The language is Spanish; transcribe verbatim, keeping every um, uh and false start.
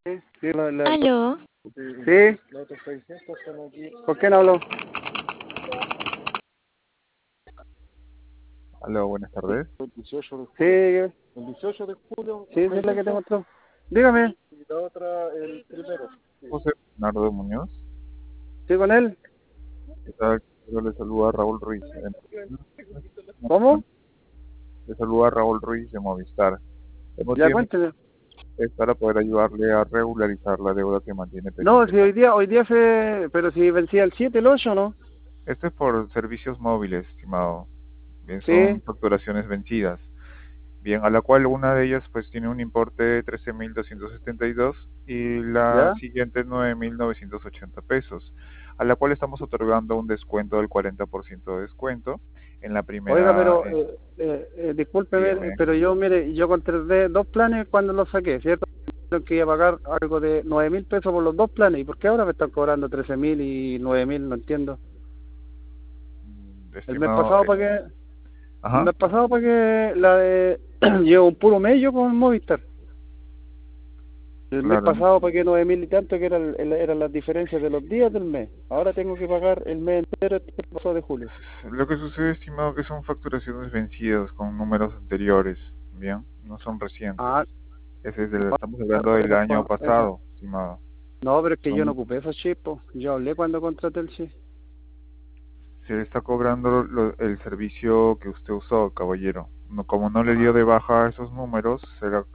Sí, la, la- Aló, sí, ¿por qué no hablo? Aló, buenas tardes. Sí, el dieciocho de julio. Sí, esa es la que te mostró. Dígame. Y la otra el primero. José Bernardo Muñoz. ¿Sí con él? ¿Qué tal? Yo le saluda a Raúl Ruiz. de- ¿Cómo? Le saluda a Raúl Ruiz de Movistar. El Ya motivo cuénteme. es para poder ayudarle a regularizar la deuda que mantiene No, pendiente. si hoy día, hoy día se, pero si vencía el siete, el ocho, ¿no? Esto es por servicios móviles, estimado. Bien, son Sí, facturaciones vencidas. Bien, a la cual una de ellas pues tiene un importe de trece mil doscientos setenta y dos y la ya. siguiente nueve mil novecientos ochenta pesos, a la cual estamos otorgando un descuento del cuarenta por ciento de descuento en la Oiga, primera. pero, Eh, eh, eh, eh, discúlpeme, eh, dígame. pero yo, mire, yo contraté dos planes cuando los saqué, ¿cierto? Tengo que iba a pagar algo de nueve mil pesos por los dos planes. ¿Y por qué ahora me están cobrando trece mil y nueve mil? No entiendo. Mm, El mes estimado, pasado eh, pagué, el ajá, mes pasado pagué la de, llevo un puro mes yo con Movistar. El mes claro. pasado pagué nueve mil y tanto, que era el- el- eran las diferencias de los días del mes. Ahora tengo que pagar el mes entero, este pasado de julio. Lo que sucede, estimado, que son facturaciones vencidas con números anteriores, bien, no son recientes. Ah, Ese es del- estamos no, hablando del esas año son, esas. pasado, estimado. No, pero es que yo no Son ocupé esos chips, po. Yo hablé cuando contraté el chip. Se le está cobrando lo- el servicio que usted usó, caballero. No, como no le dio Ah, de baja esos números, se le,